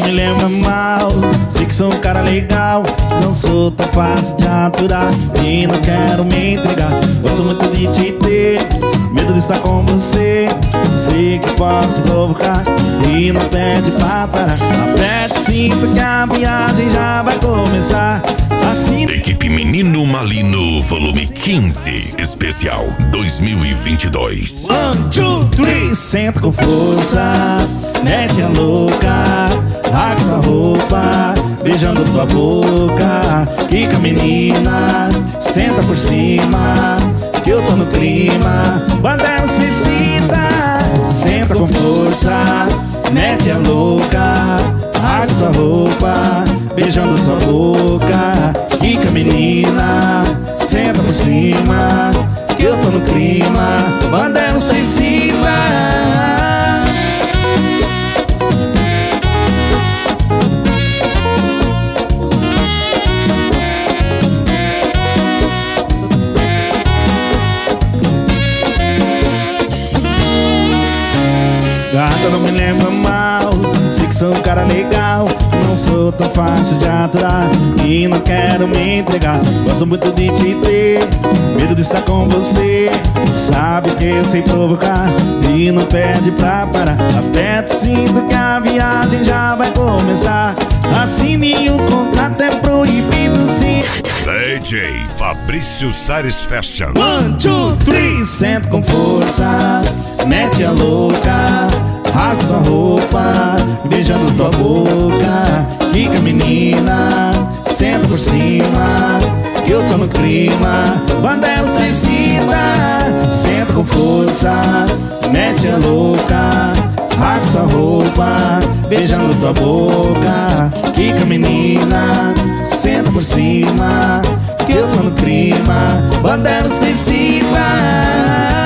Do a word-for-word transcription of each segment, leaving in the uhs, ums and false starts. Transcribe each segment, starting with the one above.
me lembra mal. Sei que sou um cara legal, não sou tão fácil de aturar e não quero me entregar. Gosto muito de te ter, medo de estar com você. Sei que posso provocar e não pede pra parar. Aperte, sinto que a viagem já vai começar. Assim... Equipe Menino Malino, volume quinze, especial dois mil e vinte e dois. One, two, three. Senta com força, mete a louca, rasga sua roupa, beijando tua boca. Quica menina, senta por cima, que eu tô no clima. Bandeira suicida. Senta com força, mete a louca, rasga sua roupa, beijando sua boca. Quica menina, senta por cima, que eu tô no clima. Bandeira suicida. Gata, não me lembra mal. Sei que sou um cara legal, não sou tão fácil de aturar e não quero me entregar. Gosto muito de te ter, medo de estar com você. Sabe que eu sei provocar e não pede pra parar. Aperta, sinto que a viagem já vai começar. Assine um contrato, é proibido sim. D J Fabrício Sares Fashion. One, two, three. Senta com força, mete a louca, rasga sua roupa, beijando tua boca. Fica menina, senta por cima, que eu tô no clima. Bandeira está em cima. Senta com força, mete a louca, rasga sua roupa, beijando tua boca. Fica menina, senta por cima, que eu tô no clima. Bandeira está em cima.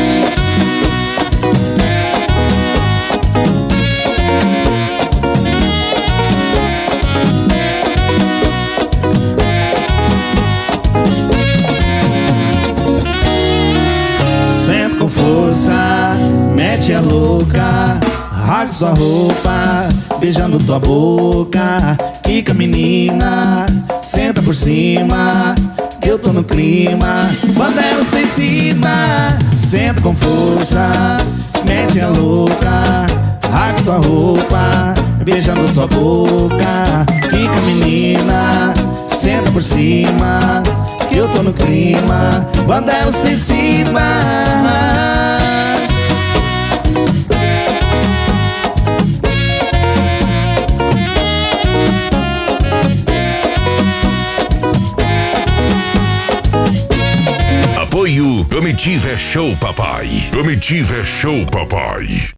Senta com força, mete a louca, rasga sua roupa, beijando tua boca. Fica menina, senta por cima, que eu tô no clima. Bandeira está em cima. Senta com força, mete a louca, rasga sua roupa, beijando sua boca. Fica menina, senta por cima, que eu tô no clima. Bandeira está em cima. Apoio Comitiva Show Papai. Comitiva Show Papai.